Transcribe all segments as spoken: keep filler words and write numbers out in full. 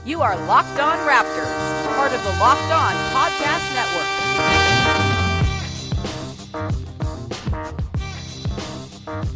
You are Locked On Raptors, part of the Locked On Podcast Network.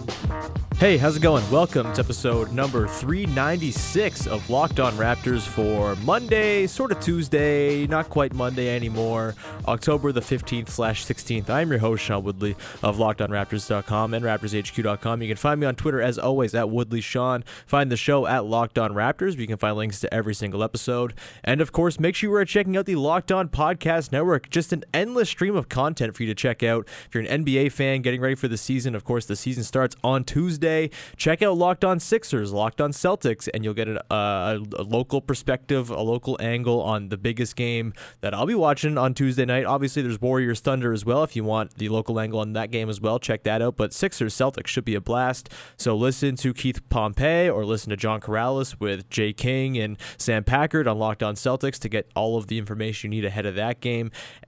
Hey, how's it going? Welcome to episode number three ninety-six of Locked On Raptors for Monday, sort of Tuesday, not quite Monday anymore, October the fifteenth slash sixteenth. I'm your host, Sean Woodley of Locked On Raptors dot com and Raptors H Q dot com. You can find me on Twitter, as always, at WoodleySean. Find the show at Locked On Raptors, where you can find links to every single episode. And, of course, make sure you are checking out the Locked On Podcast Network. Just an endless stream of content for you to check out. If you're an N B A fan getting ready for the season, of course, the season starts on Tuesday. Check out Locked On Sixers, Locked On Celtics, and you'll get a, a, a local perspective, a local angle on the biggest game that I'll be watching on Tuesday night. Obviously, there's Warriors Thunder as well. If you want the local angle on that game as well, check that out. But Sixers Celtics should be a blast. So listen to Keith Pompey or listen to John Corrales with Jay King and Sam Packard on Locked On Celtics to get all of the information you need ahead of that game.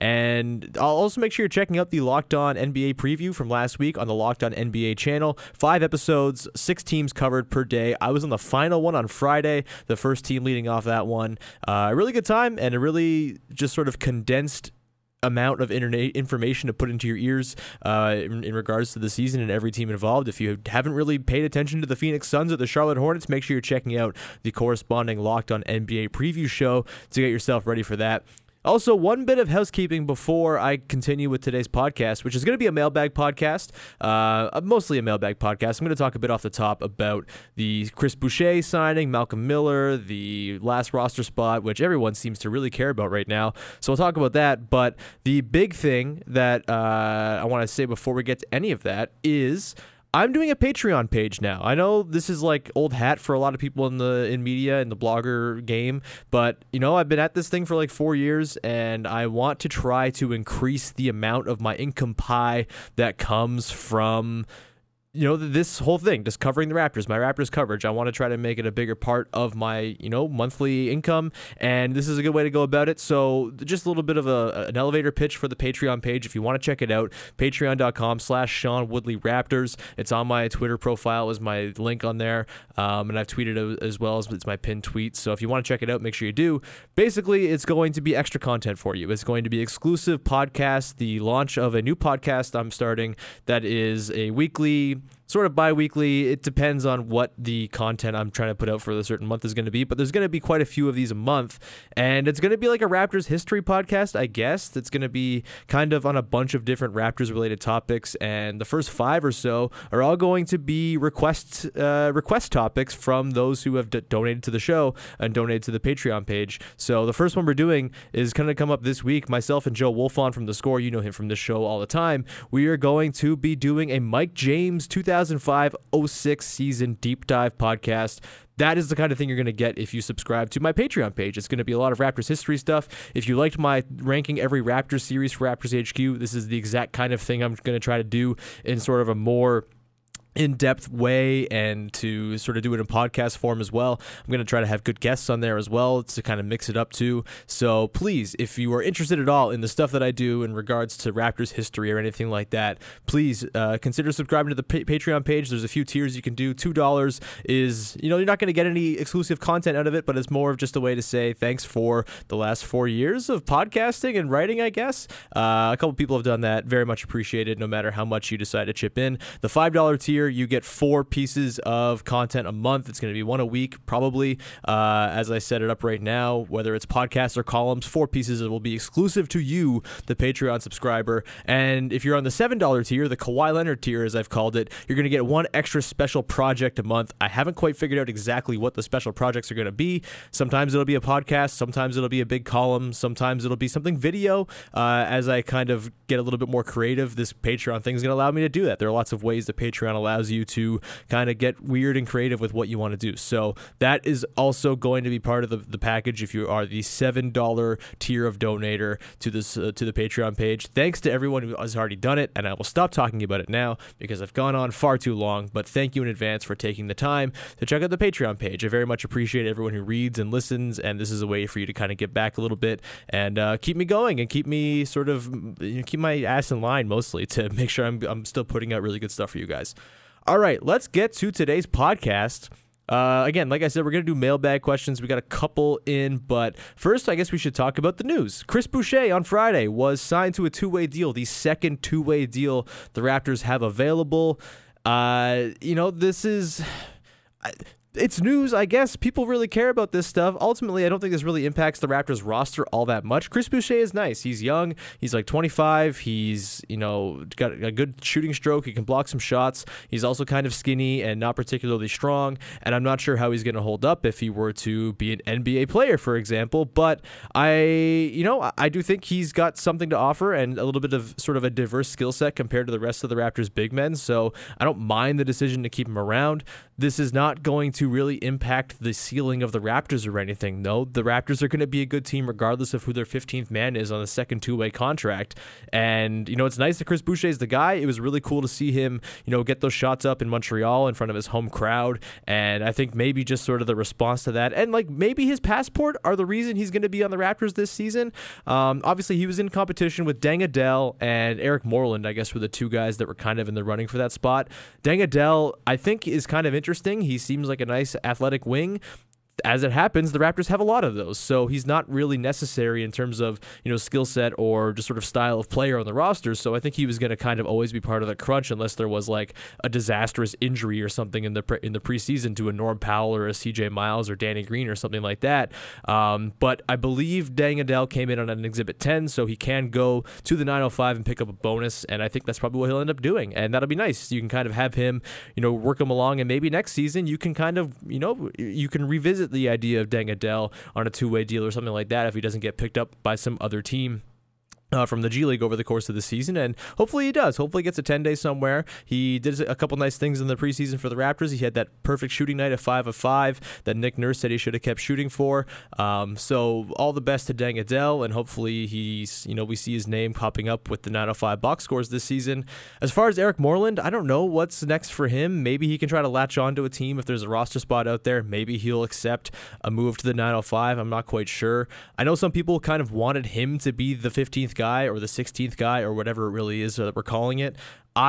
And I'll also make sure you're checking out the Locked On N B A preview from last week on the Locked On N B A channel. Five episodes. Six teams covered per day. I was on the final one on Friday, the first team leading off that one. Uh, a really good time and a really just sort of condensed amount of internet information to put into your ears uh, in, in regards to the season and every team involved. If you haven't really paid attention to the Phoenix Suns or the Charlotte Hornets, make sure you're checking out the corresponding Locked On N B A preview show to get yourself ready for that. Also, one bit of housekeeping before I continue with today's podcast, which is going to be a mailbag podcast, uh, mostly a mailbag podcast. I'm going to talk a bit off the top about the Chris Boucher signing, Malcolm Miller, the last roster spot, which everyone seems to really care about right now. So we'll talk about that. But the big thing that uh, I want to say before we get to any of that is I'm doing a Patreon page now. I know this is like old hat for a lot of people in the in media in the blogger game, but you know, I've been at this thing for like four years and I want to try to increase the amount of my income pie that comes from, you know, this whole thing, just covering the Raptors, my Raptors coverage. I want to try to make it a bigger part of my, you know, monthly income, and this is a good way to go about it. So just a little bit of a, an elevator pitch for the Patreon page. If you want to check it out, patreon.com slash Sean Woodley Raptors. It's on my Twitter profile, is my link on there, um, and I've tweeted it as well as it's my pinned tweet. So if you want to check it out, make sure you do. Basically, it's going to be extra content for you. It's going to be exclusive podcasts, the launch of a new podcast I'm starting that is a weekly, sort of bi-weekly. It depends on what the content I'm trying to put out for a certain month is going to be, but there's going to be quite a few of these a month, and it's going to be like a Raptors history podcast, I guess. It's going to be kind of on a bunch of different Raptors-related topics, and the first five or so are all going to be request uh, request topics from those who have d- donated to the show and donated to the Patreon page. So the first one we're doing is going to come up this week. Myself and Joe Wolfon from The Score, you know him from this show all the time, we are going to be doing a Mike James two thousand five oh six season deep dive podcast. That is the kind of thing you're going to get if you subscribe to my Patreon page. It's going to be a lot of Raptors history stuff. If you liked my ranking every Raptors series for Raptors H Q, this is the exact kind of thing I'm going to try to do in sort of a more in-depth way, and to sort of do it in podcast form as well. I'm going to try to have good guests on there as well to kind of mix it up too. So please, if you are interested at all in the stuff that I do in regards to Raptors history or anything like that, please uh, consider subscribing to the pa- Patreon page. There's a few tiers you can do. two dollars is, you know, you're not going to get any exclusive content out of it, but it's more of just a way to say thanks for the last four years of podcasting and writing, I guess. Uh, a couple people have done that. Very much appreciated, no matter how much you decide to chip in. The five dollar tier, you get four pieces of content a month. It's going to be one a week, probably, uh, as I set it up right now, whether it's podcasts or columns. Four pieces that will be exclusive to you, the Patreon subscriber. And if you're on the seven dollar tier, the Kawhi Leonard tier, as I've called it, you're going to get one extra special project a month. I haven't quite figured out exactly what the special projects are going to be. Sometimes it'll be a podcast. Sometimes it'll be a big column. Sometimes it'll be something video. Uh, as I kind of get a little bit more creative, this Patreon thing is going to allow me to do that. There are lots of ways that Patreon allows you to kind of get weird and creative with what you want to do. So that is also going to be part of the, the package if you are the seven dollar tier of donator to this uh, to the Patreon page. Thanks to everyone who has already done it, and I will stop talking about it now because I've gone on far too long, but thank you in advance for taking the time to check out the Patreon page. I very much appreciate everyone who reads and listens, and this is a way for you to kind of get back a little bit and uh, keep me going and keep me sort of, you know, keep my ass in line mostly to make sure I'm, I'm still putting out really good stuff for you guys. All right, let's get to today's podcast. Uh, again, like I said, we're going to do mailbag questions. We got a couple in, but first, I guess we should talk about the news. Chris Boucher on Friday was signed to a two-way deal, the second two-way deal the Raptors have available. Uh, you know, this is... I, It's news, I guess. People really care about this stuff. Ultimately, I don't think this really impacts the Raptors roster all that much. Chris Boucher is nice. He's young. He's like twenty-five. He's, you know, got a good shooting stroke. He can block some shots. He's also kind of skinny and not particularly strong. And I'm not sure how he's going to hold up if he were to be an N B A player, for example. But I, you know, I do think he's got something to offer and a little bit of sort of a diverse skill set compared to the rest of the Raptors big men. So I don't mind the decision to keep him around. This is not going to really impact the ceiling of the Raptors or anything. No, the Raptors are going to be a good team regardless of who their fifteenth man is on the second two-way contract. And, you know, it's nice that Chris Boucher is the guy. It was really cool to see him, you know, get those shots up in Montreal in front of his home crowd. And I think maybe just sort of the response to that, and like maybe his passport are the reason he's going to be on the Raptors this season. Um, obviously, he was in competition with Deng Adel and Eric Moreland, I guess, were the two guys that were kind of in the running for that spot. Deng Adel, I think, is kind of interesting. Interesting. He seems like a nice athletic wing. As it happens, the Raptors have a lot of those, so he's not really necessary in terms of, you know, skill set or just sort of style of player on the roster. So I think he was going to kind of always be part of the crunch unless there was like a disastrous injury or something in the pre- in the preseason to a Norm Powell or a C J Miles or Danny Green or something like that. Um, but I believe Deng Adel came in on an Exhibit ten, so he can go to the nine oh five and pick up a bonus, and I think that's probably what he'll end up doing, and that'll be nice. You can kind of have him, you know, work him along, and maybe next season you can kind of, you know, you can revisit the idea of Deng Adel on a two-way deal or something like that if he doesn't get picked up by some other team Uh, from the G League over the course of the season, and hopefully he does. Hopefully he gets a ten-day somewhere. He did a couple nice things in the preseason for the Raptors. He had that perfect shooting night of five of five that Nick Nurse said he should have kept shooting for. Um, so all the best to Deng Adel, and hopefully he's, you know, we see his name popping up with the nine oh five box scores this season. As far as Eric Moreland, I don't know what's next for him. Maybe he can try to latch on to a team if there's a roster spot out there. Maybe he'll accept a move to the nine oh five. I'm not quite sure. I know some people kind of wanted him to be the fifteenth guy or the sixteenth guy or whatever it really is that we're calling it.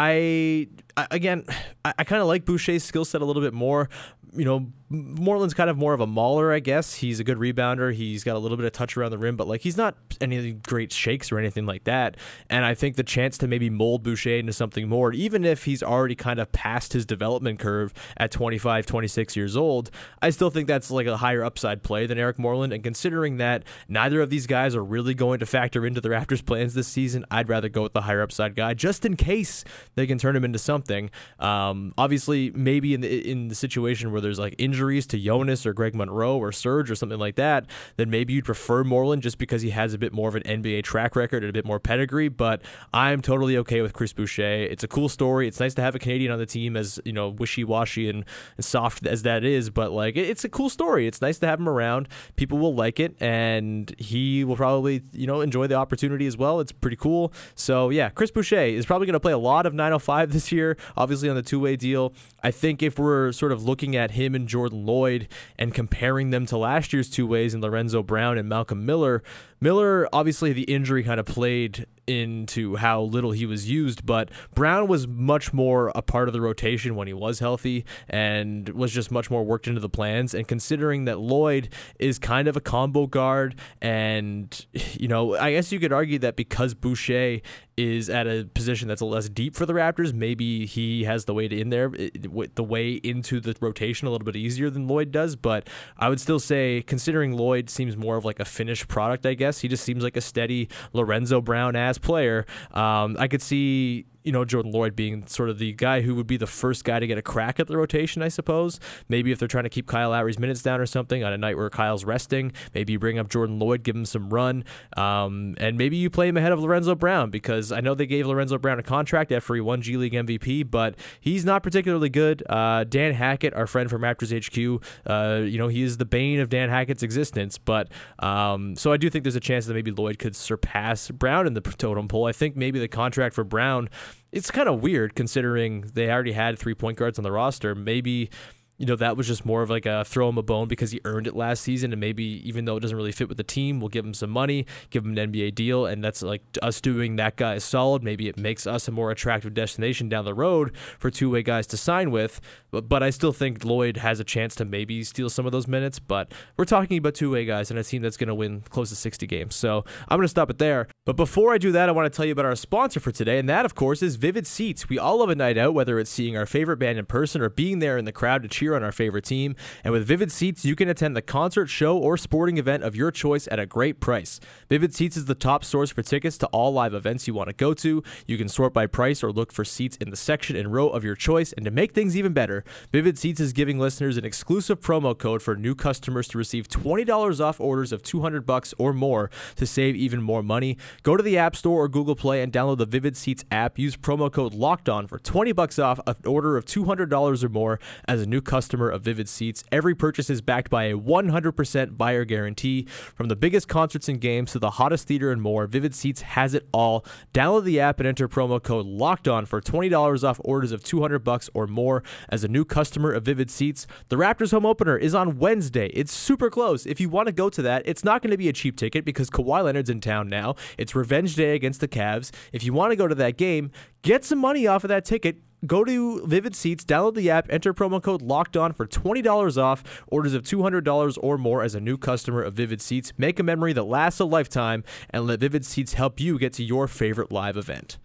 I, I again, I, I kind of like Boucher's skill set a little bit more. You know, Moreland's kind of more of a mauler, I guess. He's a good rebounder. He's got a little bit of touch around the rim, but like he's not any great shakes or anything like that. And I think the chance to maybe mold Boucher into something more, even if he's already kind of past his development curve at twenty-five, twenty-six years old, I still think that's like a higher upside play than Eric Moreland. And considering that neither of these guys are really going to factor into the Raptors' plans this season, I'd rather go with the higher upside guy just in case they can turn him into something. Um, obviously, maybe in the in the situation where there's like injuries to Jonas or Greg Monroe or Serge or something like that, then maybe you'd prefer Moreland just because he has a bit more of an N B A track record and a bit more pedigree. But I'm totally okay with Chris Boucher. It's a cool story. It's nice to have a Canadian on the team, as you know, wishy-washy and, and soft as that is. But like, it, it's a cool story. It's nice to have him around. People will like it, and he will probably, you know, enjoy the opportunity as well. It's pretty cool. So yeah, Chris Boucher is probably going to play a lot of nine oh five this year, obviously on the two-way deal. I think if we're sort of looking at him and Jordan Lloyd and comparing them to last year's two-ways in Lorenzo Brown and Malcolm Miller, Miller, obviously the injury kind of played into how little he was used, but Brown was much more a part of the rotation when he was healthy and was just much more worked into the plans. And considering that Lloyd is kind of a combo guard, and, you know, I guess you could argue that because Boucher is at a position that's a less deep for the Raptors, maybe he has the way to in there, the way into the rotation a little bit easier than Lloyd does. But I would still say, considering Lloyd seems more of like a finished product, I guess, he just seems like a steady Lorenzo Brown-ass player. Um, I could see, you know, Jordan Lloyd being sort of the guy who would be the first guy to get a crack at the rotation, I suppose. Maybe if they're trying to keep Kyle Lowry's minutes down or something on a night where Kyle's resting, maybe you bring up Jordan Lloyd, give him some run, um, and maybe you play him ahead of Lorenzo Brown, because I know they gave Lorenzo Brown a contract after he won G League M V P, but he's not particularly good. Uh, Dan Hackett, our friend from Raptors H Q, uh, you know, he is the bane of Dan Hackett's existence, but um, so I do think there's a chance that maybe Lloyd could surpass Brown in the totem pole. I think maybe the contract for Brown, it's kind of weird considering they already had three point guards on the roster. Maybe you know, that was just more of like a throw him a bone because he earned it last season, and maybe even though it doesn't really fit with the team, we'll give him some money, give him an N B A deal, and that's like us doing that guy is solid. Maybe it makes us a more attractive destination down the road for two-way guys to sign with, but, but I still think Lloyd has a chance to maybe steal some of those minutes, but we're talking about two-way guys and a team that's going to win close to sixty games, so I'm going to stop it there. But before I do that, I want to tell you about our sponsor for today, and that, of course, is Vivid Seats. We all love a night out, whether it's seeing our favorite band in person or being there in the crowd to cheer on our favorite team. And with Vivid Seats, you can attend the concert, show, or sporting event of your choice at a great price. Vivid Seats is the top source for tickets to all live events you want to go to. You can sort by price or look for seats in the section and row of your choice. And to make things even better, Vivid Seats is giving listeners an exclusive promo code for new customers to receive twenty dollars off orders of two hundred bucks or more to save even more money. Go to the App Store or Google Play and download the Vivid Seats app. Use promo code LOCKEDON for twenty bucks off an order of two hundred dollars or more as a new customer of Vivid Seats. Every purchase is backed by a one hundred percent buyer guarantee. From the biggest concerts and games to the hottest theater and more, Vivid Seats has it all. Download the app and enter promo code LOCKEDON for twenty dollars off orders of two hundred bucks or more as a new customer of Vivid Seats. The Raptors home opener is on Wednesday. It's super close. If you want to go to that, it's not going to be a cheap ticket because Kawhi Leonard's in town now. It's revenge day against the Cavs. If you want to go to that game, get some money off of that ticket. Go to Vivid Seats, download the app, enter promo code LOCKEDON for twenty dollars off orders of two hundred dollars or more as a new customer of Vivid Seats. Make a memory that lasts a lifetime and let Vivid Seats help you get to your favorite live event.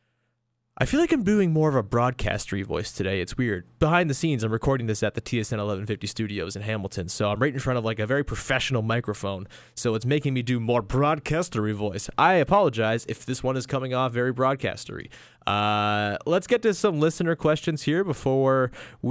I feel like I'm doing more of a broadcastery voice today. It's weird. Behind the scenes, I'm recording this at the T S N eleven fifty studios in Hamilton, so I'm right in front of like a very professional microphone, so it's making me do more broadcastery voice. I apologize if this one is coming off very broadcastery. Uh, let's get to some listener questions here before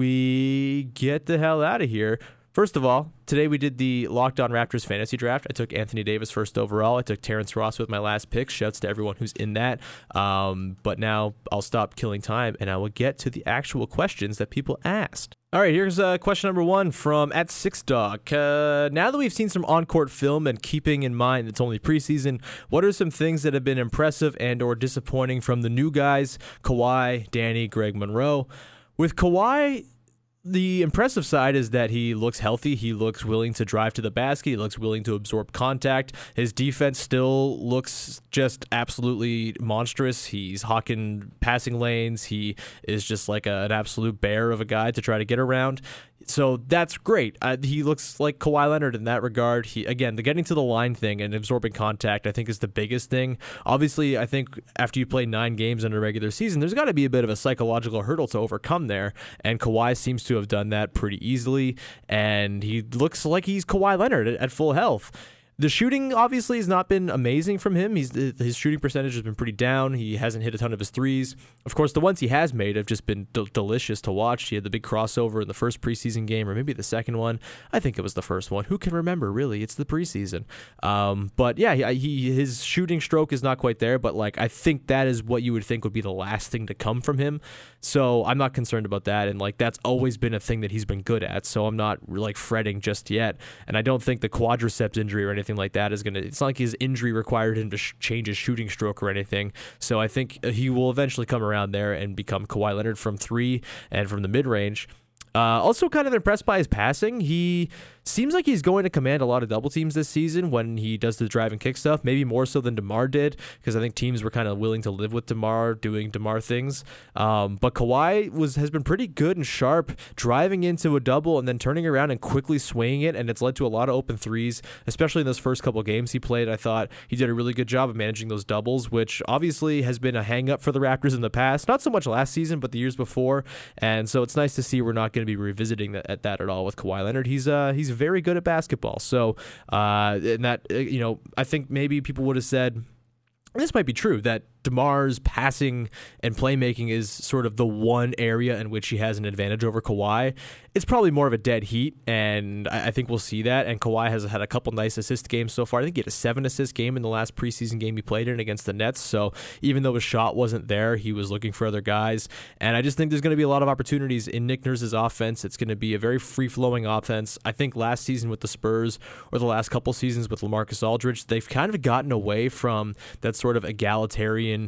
we get the hell out of here. First of all, today we did the Locked On Raptors fantasy draft. I took Anthony Davis first overall. I took Terrence Ross with my last pick. Shouts to everyone who's in that. Um, but now I'll stop killing time and I will get to the actual questions that people asked. All right, here's uh, question number one from at Six Dog. Uh, now that we've seen some on-court film and keeping in mind it's only preseason, what are some things that have been impressive and or disappointing from the new guys, Kawhi, Danny, Greg Monroe? With Kawhi, the impressive side is that he looks healthy. He looks willing to drive to the basket. He looks willing to absorb contact. His defense still looks just absolutely monstrous. He's hawking passing lanes. He is just like a, an absolute bear of a guy to try to get around. So that's great. Uh, he looks like Kawhi Leonard in that regard. He again, the getting to the line thing and absorbing contact, I think, is the biggest thing. Obviously, I think after you play nine games in a regular season, there's got to be a bit of a psychological hurdle to overcome there, and Kawhi seems to have done that pretty easily, and he looks like he's Kawhi Leonard at, at full health. The shooting obviously has not been amazing from him. He's his shooting percentage has been pretty down. He hasn't hit a ton of his threes. Of course, the ones he has made have just been d- delicious to watch. He had the big crossover in the first preseason game, or maybe the second one. I think it was the first one. Who can remember, really? It's the preseason. Um, but yeah, he, he his shooting stroke is not quite there, but like I think that is what you would think would be the last thing to come from him. So I'm not concerned about that, and like that's always been a thing that he's been good at. So I'm not like fretting just yet, and I don't think the quadriceps injury or anything like that is going to, it's not like his injury required him to sh- change his shooting stroke or anything. So I think he will eventually come around there and become Kawhi Leonard from three and from the mid-range. Uh, also kind of impressed by his passing. He seems like he's going to command a lot of double teams this season when he does the drive and kick stuff, maybe more so than DeMar did, because I think teams were kind of willing to live with DeMar doing DeMar things. Um, but Kawhi was has been pretty good and sharp, driving into a double and then turning around and quickly swinging it, and it's led to a lot of open threes, especially in those first couple games he played. I thought he did a really good job of managing those doubles, which obviously has been a hang-up for the Raptors in the past, not so much last season, but the years before, and so it's nice to see we're not going to be revisiting that, at that at all with Kawhi Leonard. He's uh he's very good at basketball. So, uh, and that, uh, you know, I think maybe people would have said, this might be true, that DeMar's passing and playmaking is sort of the one area in which he has an advantage over Kawhi. It's probably more of a dead heat, and I think we'll see that. And Kawhi has had a couple nice assist games so far. I think he had a seven assist game in the last preseason game he played in against the Nets. So even though his shot wasn't there, he was looking for other guys. And I just think there's going to be a lot of opportunities in Nick Nurse's offense. It's going to be a very free-flowing offense. I think last season with the Spurs, or the last couple seasons with LaMarcus Aldridge, they've kind of gotten away from that sort of egalitarian,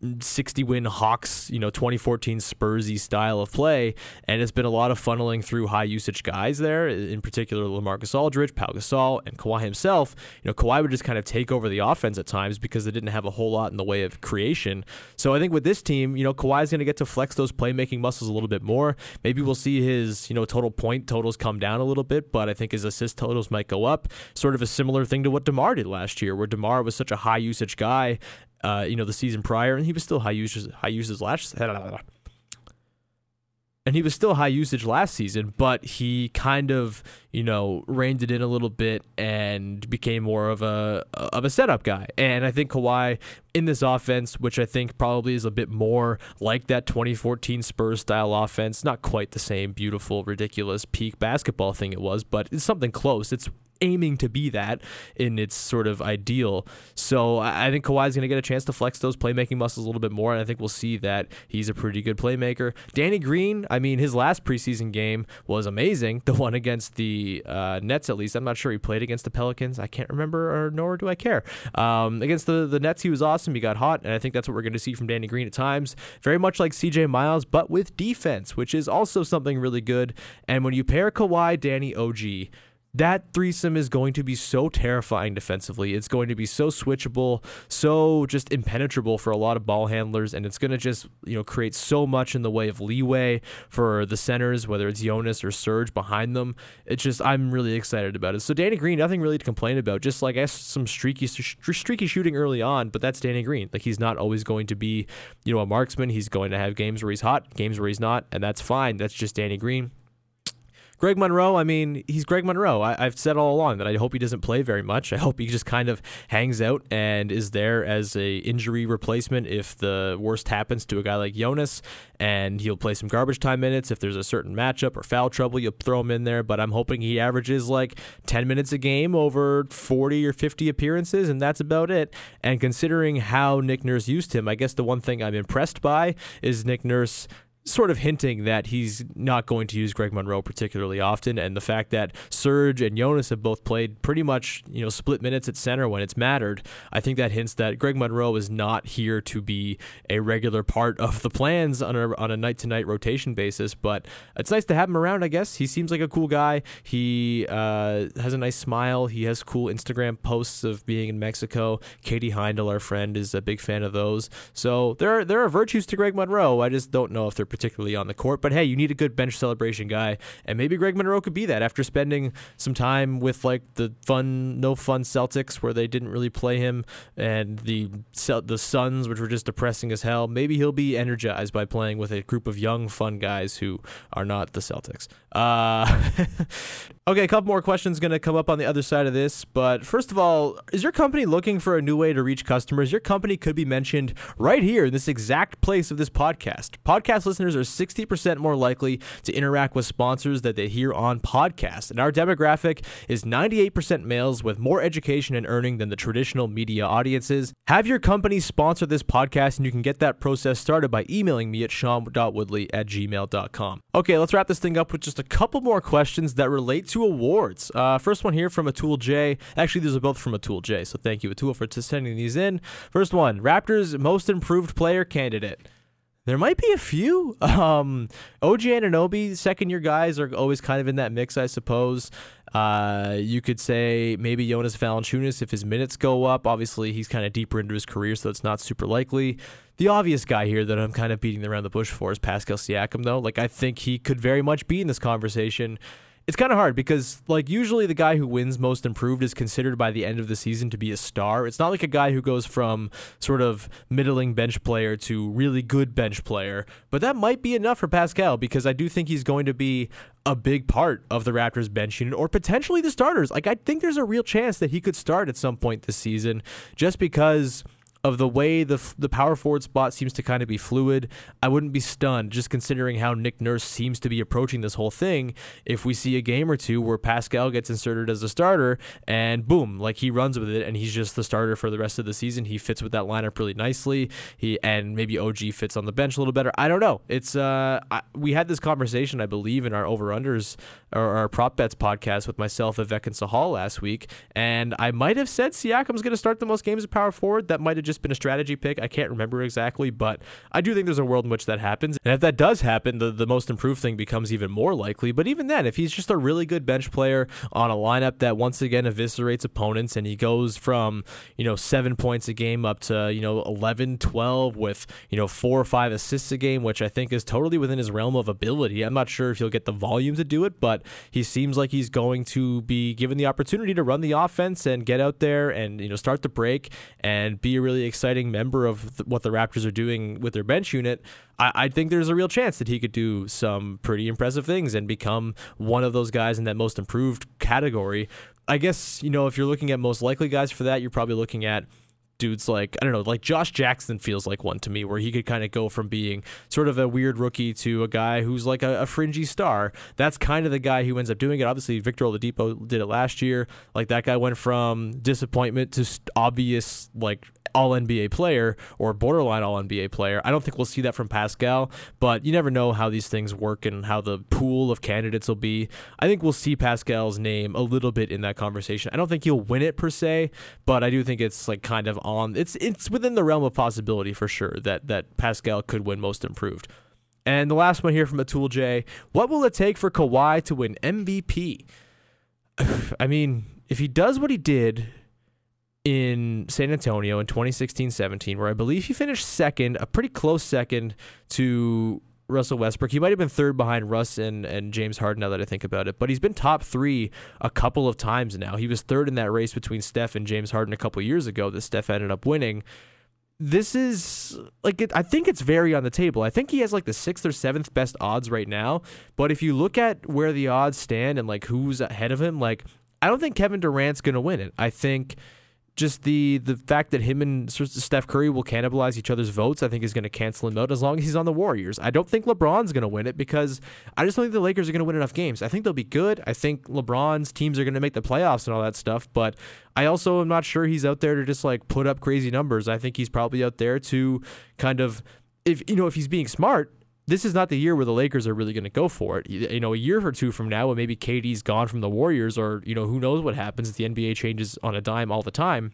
sixty-win Hawks, you know, twenty fourteen Spursy style of play, and it's been a lot of funneling through high-usage guys there, in particular LaMarcus Aldridge, Pau Gasol, and Kawhi himself. You know, Kawhi would just kind of take over the offense at times because they didn't have a whole lot in the way of creation. So I think with this team, you know, Kawhi's going to get to flex those playmaking muscles a little bit more. Maybe we'll see his, you know, total point totals come down a little bit, but I think his assist totals might go up. Sort of a similar thing to what DeMar did last year, where DeMar was such a high-usage guy, uh, you know, the season prior, and he was still high usage, high usage last And he was still high usage last season, but he kind of, you know, reined it in a little bit and became more of a of a setup guy. And I think Kawhi in this offense, which I think probably is a bit more like that twenty fourteen Spurs style offense, not quite the same beautiful, ridiculous peak basketball thing it was, but it's something close. It's aiming to be that in its sort of ideal. So I think Kawhi's going to get a chance to flex those playmaking muscles a little bit more, and I think we'll see that he's a pretty good playmaker. Danny Green, I mean, his last preseason game was amazing. The one against the uh, Nets, at least. I'm not sure he played against the Pelicans. I can't remember, or nor do I care. Um, against the, the Nets, he was awesome. He got hot, and I think that's what we're going to see from Danny Green at times. Very much like C J Miles, but with defense, which is also something really good. And when you pair Kawhi, Danny, O G, that threesome is going to be so terrifying defensively. It's going to be so switchable, so just impenetrable for a lot of ball handlers, and it's going to just, you know, create so much in the way of leeway for the centers, whether it's Jonas or Serge behind them. It's just, I'm really excited about it. So Danny Green, nothing really to complain about. Just like I guess some streaky, streaky shooting early on, but that's Danny Green. Like, he's not always going to be, you know, a marksman. He's going to have games where he's hot, games where he's not, and that's fine. That's just Danny Green. Greg Monroe, I mean, he's Greg Monroe. I, I've said all along that I hope he doesn't play very much. I hope he just kind of hangs out and is there as a injury replacement if the worst happens to a guy like Jonas, and he'll play some garbage time minutes. If there's a certain matchup or foul trouble, you'll throw him in there, but I'm hoping he averages like ten minutes a game over forty or fifty appearances, and that's about it. And considering how Nick Nurse used him, I guess the one thing I'm impressed by is Nick Nurse sort of hinting that he's not going to use Greg Monroe particularly often, and the fact that Serge and Jonas have both played pretty much, you know, split minutes at center when it's mattered, I think that hints that Greg Monroe is not here to be a regular part of the plans on a, on a night-to-night rotation basis, but it's nice to have him around, I guess. He seems like a cool guy. He uh, has a nice smile. He has cool Instagram posts of being in Mexico. Katie Heindel, our friend, is a big fan of those. So there are, there are virtues to Greg Monroe. I just don't know if they're particularly on the court, but hey, you need a good bench celebration guy, and maybe Greg Monroe could be that after spending some time with like the fun, no fun Celtics where they didn't really play him, and the the Suns, which were just depressing as hell. Maybe he'll be energized by playing with a group of young, fun guys who are not the Celtics. Uh, okay, a couple more questions going to come up on the other side of this, but first of all, is your company looking for a new way to reach customers? Your company could be mentioned right here in this exact place of this podcast. Podcast listeners are sixty percent more likely to interact with sponsors that they hear on podcasts, and our demographic is ninety-eight percent males with more education and earning than the traditional media audiences. Have your company sponsor this podcast, and you can get that process started by emailing me at sean dot woodley at gmail dot com. Okay, let's wrap this thing up with just a couple more questions that relate to awards. Uh, first one here from Atul J. Actually, these are both from Atul J, so thank you, Atul, for sending these in. First one, Raptors most improved player candidate. There might be a few. Um, O G Anunoby, second-year guys are always kind of in that mix, I suppose. Uh, you could say maybe Jonas Valanciunas if his minutes go up. Obviously, he's kind of deeper into his career, so it's not super likely. The obvious guy here that I'm kind of beating around the bush for is Pascal Siakam, though. Like, I think he could very much be in this conversation. It's kind of hard because, like, usually the guy who wins most improved is considered by the end of the season to be a star. It's not like a guy who goes from sort of middling bench player to really good bench player, but that might be enough for Pascal because I do think he's going to be a big part of the Raptors bench unit or potentially the starters. Like, I think there's a real chance that he could start at some point this season just because of the way the the power forward spot seems to kind of be fluid. I wouldn't be stunned, just considering how Nick Nurse seems to be approaching this whole thing, if we see a game or two where Pascal gets inserted as a starter and boom, like he runs with it and he's just the starter for the rest of the season. He fits with that lineup really nicely. He and maybe O G fits on the bench a little better. I don't know. It's uh, I, we had this conversation, I believe, in our over-unders or our prop bets podcast with myself, Vivek, and Sahal last week, and I might have said Siakam's going to start the most games at power forward. That might have just just been a strategy pick. I can't remember exactly, but I do think there's a world in which that happens. And if that does happen, the, the most improved thing becomes even more likely. But even then, if he's just a really good bench player on a lineup that once again eviscerates opponents and he goes from, you know, seven points a game up to, you know, eleven, twelve with, you know, four or five assists a game, which I think is totally within his realm of ability. I'm not sure if he'll get the volume to do it, but he seems like he's going to be given the opportunity to run the offense and get out there and, you know, start the break and be a really exciting member of th- what the Raptors are doing with their bench unit. I, I think there's a real chance that he could do some pretty impressive things and become one of those guys in that most improved category. I guess, you know, if you're looking at most likely guys for that, you're probably looking at dudes like, I don't know, like Josh Jackson feels like one to me, where he could kind of go from being sort of a weird rookie to a guy who's like a, a fringy star. That's kind of the guy who ends up doing it. Obviously, Victor Oladipo did it last year. Like, that guy went from disappointment to obvious, like, all-N B A player or borderline all-N B A player. I don't think we'll see that from Pascal, but you never know how these things work and how the pool of candidates will be. I think we'll see Pascal's name a little bit in that conversation. I don't think he'll win it per se, but I do think it's like kind of on, it's it's within the realm of possibility for sure that, that Pascal could win most improved. And the last one here from Atul J, what will it take for Kawhi to win M V P? I mean, if he does what he did in San Antonio in twenty sixteen seventeen, where I believe he finished second, a pretty close second to Russell Westbrook. He might have been third behind Russ and, and James Harden now that I think about it, but he's been top three a couple of times now. He was third in that race between Steph and James Harden a couple of years ago that Steph ended up winning. This is, like, it, I think it's very on the table. I think he has, like, the sixth or seventh best odds right now, but if you look at where the odds stand and, like, who's ahead of him, like, I don't think Kevin Durant's going to win it. I think just the the fact that him and Steph Curry will cannibalize each other's votes, I think is going to cancel him out as long as he's on the Warriors. I don't think LeBron's going to win it because I just don't think the Lakers are going to win enough games. I think they'll be good. I think LeBron's teams are going to make the playoffs and all that stuff, but I also am not sure he's out there to just like put up crazy numbers. I think he's probably out there to kind of, if you know, if he's being smart, this is not the year where the Lakers are really going to go for it. You know, a year or two from now when maybe K D's gone from the Warriors, or, you know, who knows what happens. The N B A changes on a dime all the time.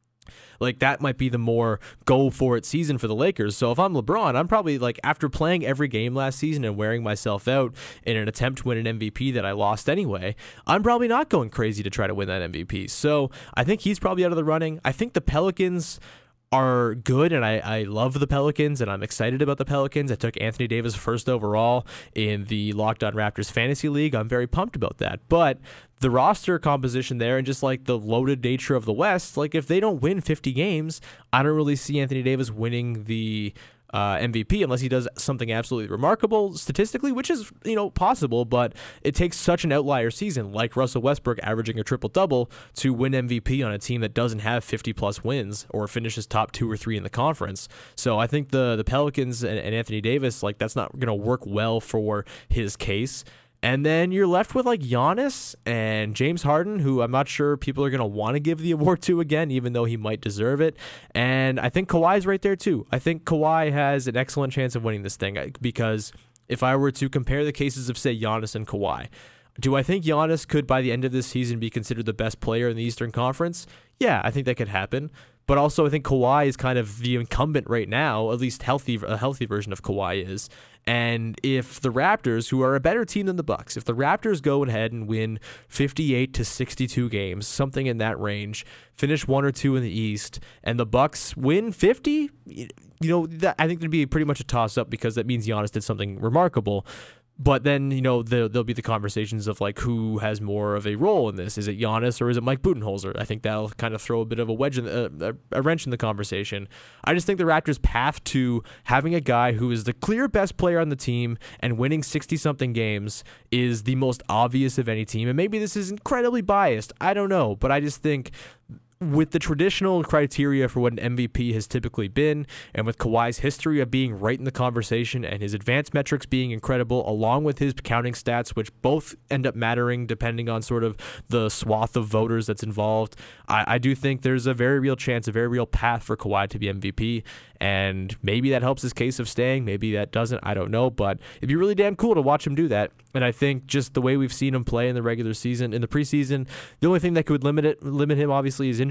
Like, that might be the more go for it season for the Lakers. So if I'm LeBron, I'm probably like, after playing every game last season and wearing myself out in an attempt to win an M V P that I lost anyway, I'm probably not going crazy to try to win that M V P. So I think he's probably out of the running. I think the Pelicans are good, and I, I love the Pelicans, and I'm excited about the Pelicans. I took Anthony Davis first overall in the Locked On Raptors Fantasy League. I'm very pumped about that. But the roster composition there and just like the loaded nature of the West, like if they don't win fifty games, I don't really see Anthony Davis winning the Uh, M V P unless he does something absolutely remarkable statistically, which is, you know, possible, but it takes such an outlier season like Russell Westbrook averaging a triple-double to win M V P on a team that doesn't have fifty-plus wins or finishes top two or three in the conference. So I think the, the Pelicans and, and Anthony Davis, like, that's not going to work well for his case. And then you're left with like Giannis and James Harden, who I'm not sure people are going to want to give the award to again, even though he might deserve it. And I think Kawhi's right there too. I think Kawhi has an excellent chance of winning this thing because if I were to compare the cases of, say, Giannis and Kawhi, do I think Giannis could, by the end of this season, be considered the best player in the Eastern Conference? Yeah, I think that could happen. But also I think Kawhi is kind of the incumbent right now, at least healthy, a healthy version of Kawhi is. And if the Raptors, who are a better team than the Bucks, if the Raptors go ahead and win fifty-eight to sixty-two games, something in that range, finish one or two in the East, and the Bucks win fifty, you know, that, I think that'd be pretty much a toss-up because that means Giannis did something remarkable. But then, you know, there, there'll be the conversations of, like, who has more of a role in this? Is it Giannis or is it Mike Budenholzer? I think that'll kind of throw a bit of a wedge, in the, uh, a wrench in the conversation. I just think the Raptors' path to having a guy who is the clear best player on the team and winning sixty-something games is the most obvious of any team. And maybe this is incredibly biased. I don't know. But I just think with the traditional criteria for what an M V P has typically been, and with Kawhi's history of being right in the conversation and his advanced metrics being incredible, along with his counting stats, which both end up mattering depending on sort of the swath of voters that's involved, I, I do think there's a very real chance, a very real path for Kawhi to be M V P, and maybe that helps his case of staying, maybe that doesn't, I don't know, but it'd be really damn cool to watch him do that. And I think just the way we've seen him play in the regular season, in the preseason, the only thing that could limit it, limit him obviously is injury.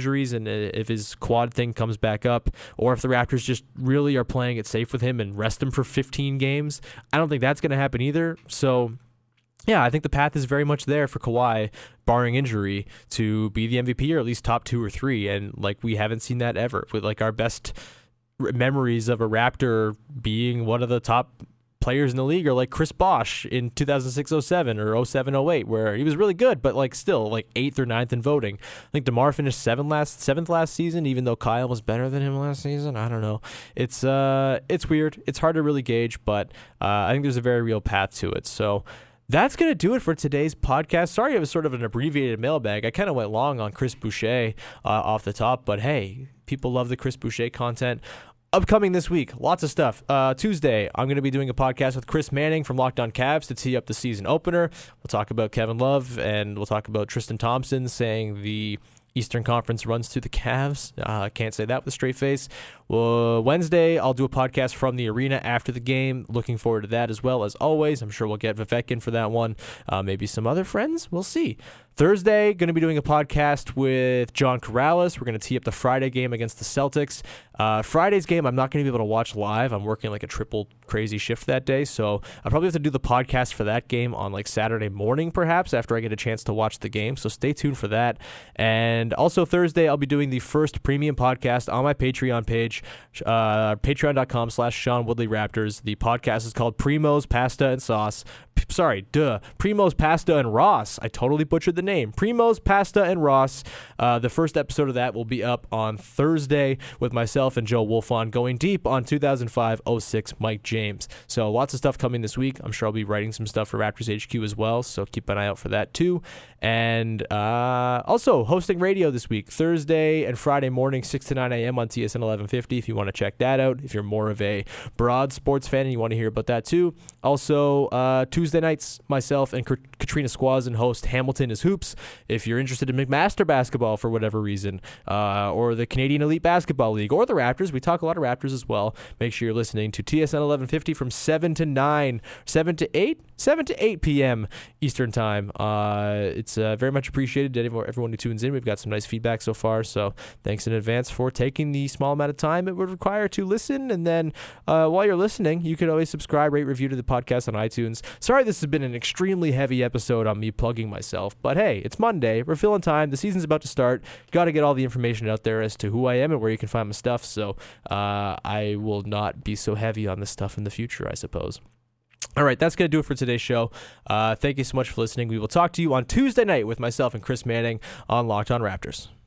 injuries and if his quad thing comes back up, or if the Raptors just really are playing it safe with him and rest him for fifteen games. I don't think that's going to happen either. So, yeah, I think the path is very much there for Kawhi, barring injury, to be the M V P or at least top two or three. And like we haven't seen that ever. With like our best r- memories of a Raptor being one of the top players in the league are like Chris Bosh in two thousand six oh seven or oh seven oh eight, where he was really good, but like still like eighth or ninth in voting. I think DeMar finished seventh last seventh last season, even though Kyle was better than him last season. I don't know. It's uh it's weird. It's hard to really gauge, but uh, I think there's a very real path to it. So that's going to do it for today's podcast. Sorry it was sort of an abbreviated mailbag. I kind of went long on Chris Boucher uh, off the top, but hey, people love the Chris Boucher content. Upcoming this week, lots of stuff. Uh, Tuesday, I'm going to be doing a podcast with Chris Manning from Locked On Cavs to tee up the season opener. We'll talk about Kevin Love, and we'll talk about Tristan Thompson saying the Eastern Conference runs to the Cavs. I uh, can't say that with a straight face. Well, Wednesday, I'll do a podcast from the arena after the game. Looking forward to that as well, as always. I'm sure we'll get Vivek in for that one. Uh, maybe some other friends. We'll see. Thursday, going to be doing a podcast with John Corrales. We're going to tee up the Friday game against the Celtics. Uh, Friday's game, I'm not going to be able to watch live. I'm working like a triple crazy shift that day, so I'll probably have to do the podcast for that game on like Saturday morning, perhaps, after I get a chance to watch the game. So stay tuned for that. And also Thursday, I'll be doing the first premium podcast on my Patreon page, uh, patreon.com slash Sean Woodley Raptors. The podcast is called Primo's Pasta and Sauce. P- sorry, duh. Primo's Pasta and Ross. I totally butchered the name. Primo's Pasta and Ross. Uh, the first episode of that will be up on Thursday with myself and Joe Wolfon going deep on two thousand five oh six Mike James. So lots of stuff coming this week. I'm sure I'll be writing some stuff for Raptors H Q as well, so keep an eye out for that too. And uh, also hosting radio this week, Thursday and Friday morning, six to nine a.m. on T S N eleven fifty if you want to check that out. If you're more of a broad sports fan and you want to hear about that too. Also, uh, Tuesday nights, myself and Katrina Squazin host Hamilton is Hoops. If you're interested in McMaster basketball for whatever reason, uh, or the Canadian Elite Basketball League, or the Raptors, we talk a lot of Raptors as well. Make sure you're listening to T S N eleven fifty from seven to nine, seven to eight, seven to eight p.m. Eastern Time. Uh, it's uh, very much appreciated to everyone who tunes in. We've got some nice feedback so far, so thanks in advance for taking the small amount of time it would require to listen. And then uh, while you're listening, you can always subscribe, rate, review to the podcast on iTunes. Sorry this has been an extremely heavy episode on me plugging myself, but hey, it's Monday. We're filling time. The season's about to start. Got to get all the information out there as to who I am and where you can find my stuff, so uh, I will not be so heavy on this stuff in the future, I suppose. All right, that's going to do it for today's show. Uh, thank you so much for listening. We will talk to you on Tuesday night with myself and Chris Manning on Locked On Raptors.